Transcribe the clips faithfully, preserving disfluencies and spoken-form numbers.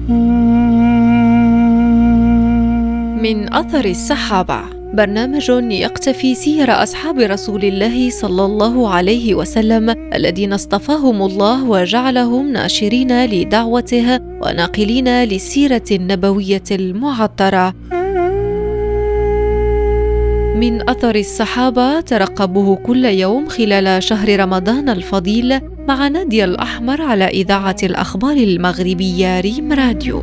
من أثر الصحابة، برنامج يقتفي سير أصحاب رسول الله صلى الله عليه وسلم الذين اصطفاهم الله وجعلهم ناشرين لدعوته وناقلين للسيرة النبوية المعطرة. من أثر الصحابة ترقبوه كل يوم خلال شهر رمضان الفضيل مع نادية الأحمر على إذاعة الأخبار المغربية ريم راديو.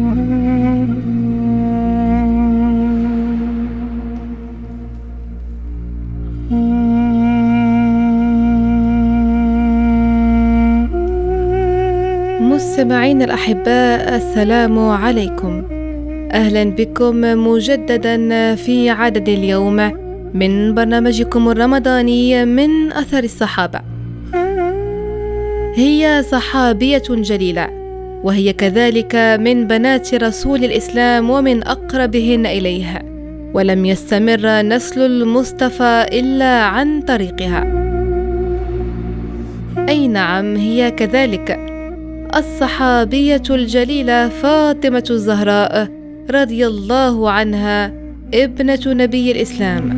مستمعين الأحباء، السلام عليكم. أهلا بكم مجددا في عدد اليوم من برنامجكم الرمضاني من أثر الصحابة. هي صحابية جليلة، وهي كذلك من بنات رسول الإسلام ومن أقربهن إليه، ولم يستمر نسل المصطفى إلا عن طريقها. أي نعم، هي كذلك الصحابية الجليلة فاطمة الزهراء رضي الله عنها، ابنة نبي الإسلام.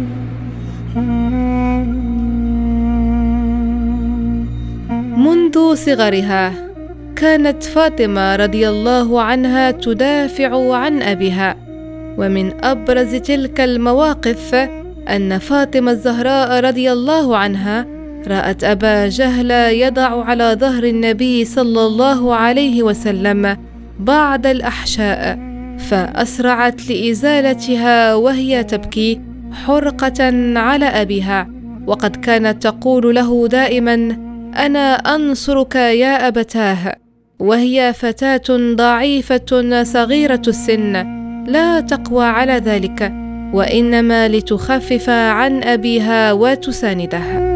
منذ صغرها كانت فاطمة رضي الله عنها تدافع عن أبيها، ومن أبرز تلك المواقف أن فاطمة الزهراء رضي الله عنها رأت أبا جهل يضع على ظهر النبي صلى الله عليه وسلم بعض الأحشاء، فأسرعت لإزالتها وهي تبكي حرقة على أبيها، وقد كانت تقول له دائما: أنا أنصرك يا أبتاه، وهي فتاة ضعيفة صغيرة السن لا تقوى على ذلك، وإنما لتخفف عن أبيها وتسانده.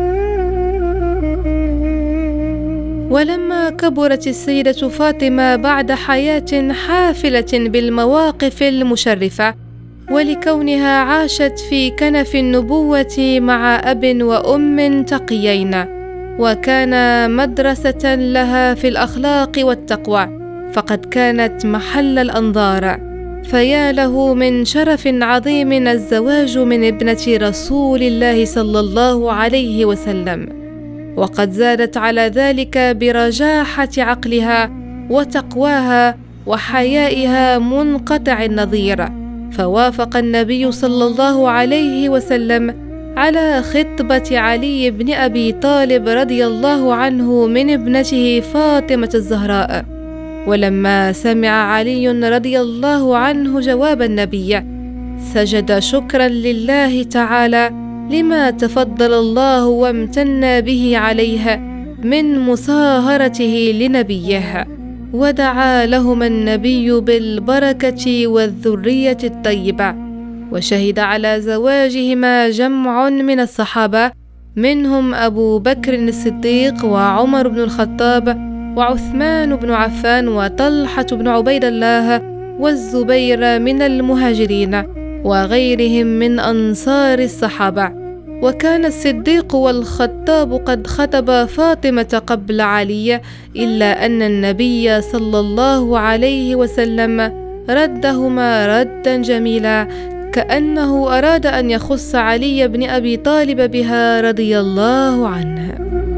ولما كبرت السيدة فاطمة بعد حياة حافلة بالمواقف المشرفة، ولكونها عاشت في كنف النبوة مع أب وأم تقيين، وكان مدرسة لها في الأخلاق والتقوى، فقد كانت محل الأنظار. فيا له من شرف عظيم الزواج من ابنة رسول الله صلى الله عليه وسلم، وقد زادت على ذلك برجاحة عقلها وتقواها وحيائها منقطع النظير، فوافق النبي صلى الله عليه وسلم على خطبة علي بن أبي طالب رضي الله عنه من ابنته فاطمة الزهراء. ولما سمع علي رضي الله عنه جواب النبي، سجد شكرا لله تعالى لما تفضل الله وامتن به عليه من مصاهرته لنبيه، ودعا لهما النبي بالبركة والذرية الطيبة. وشهد على زواجهما جمع من الصحابة، منهم أبو بكر الصديق وعمر بن الخطاب وعثمان بن عفان وطلحة بن عبيد الله والزبير من المهاجرين وغيرهم من أنصار الصحابة. وكان الصديق والخطاب قد خطب فاطمة قبل علي، إلا أن النبي صلى الله عليه وسلم ردهما ردا جميلا، كأنه أراد أن يخص علي بن أبي طالب بها رضي الله عنه.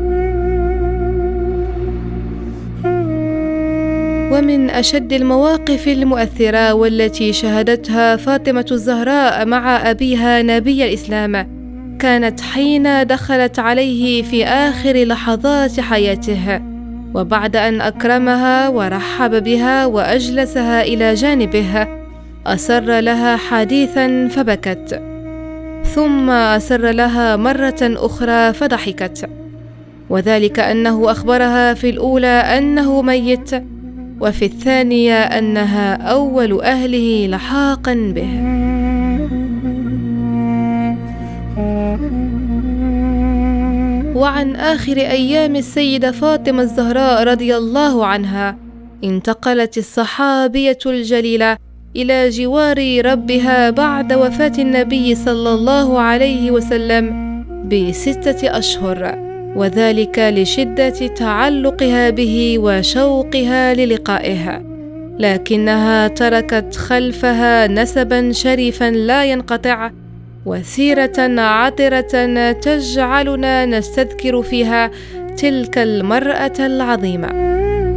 ومن أشد المواقف المؤثرة والتي شهدتها فاطمة الزهراء مع أبيها نبي الإسلام كانت حين دخلت عليه في آخر لحظات حياته، وبعد أن أكرمها ورحب بها وأجلسها إلى جانبه أسر لها حديثا فبكت، ثم أسر لها مرة أخرى فضحكت، وذلك أنه أخبرها في الأولى أنه ميت، وفي الثانية أنها أول أهله لحاقا به. وعن آخر أيام السيدة فاطمة الزهراء رضي الله عنها، انتقلت الصحابية الجليلة إلى جوار ربها بعد وفاة النبي صلى الله عليه وسلم بستة أشهر، وذلك لشدة تعلقها به وشوقها للقائه. لكنها تركت خلفها نسبا شريفا لا ينقطع وسيرة عطرة تجعلنا نستذكر فيها تلك المرأة العظيمة.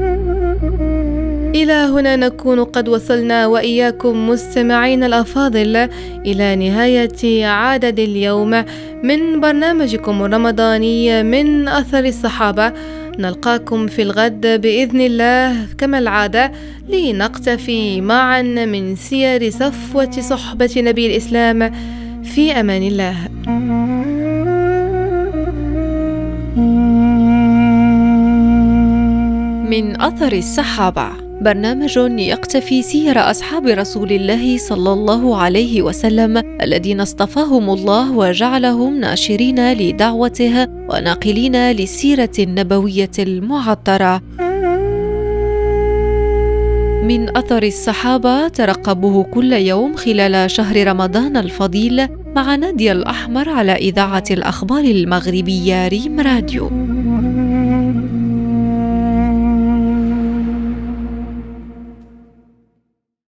إلى هنا نكون قد وصلنا وإياكم مستمعين الأفاضل إلى نهاية عدد اليوم من برنامجكم الرمضاني من أثر الصحابة. نلقاكم في الغد بإذن الله كما العادة لنقتفي معا من سير صفوة صحبة نبي الإسلام. في أمان الله. من أثر الصحابة، برنامج يقتفي سير أصحاب رسول الله صلى الله عليه وسلم الذين اصطفاهم الله وجعلهم ناشرين لدعوته وناقلين للسيرة النبوية المعطرة. من أثر الصحابة ترقبوه كل يوم خلال شهر رمضان الفضيل مع نادية الأحمر على إذاعة الأخبار المغربية ريم راديو.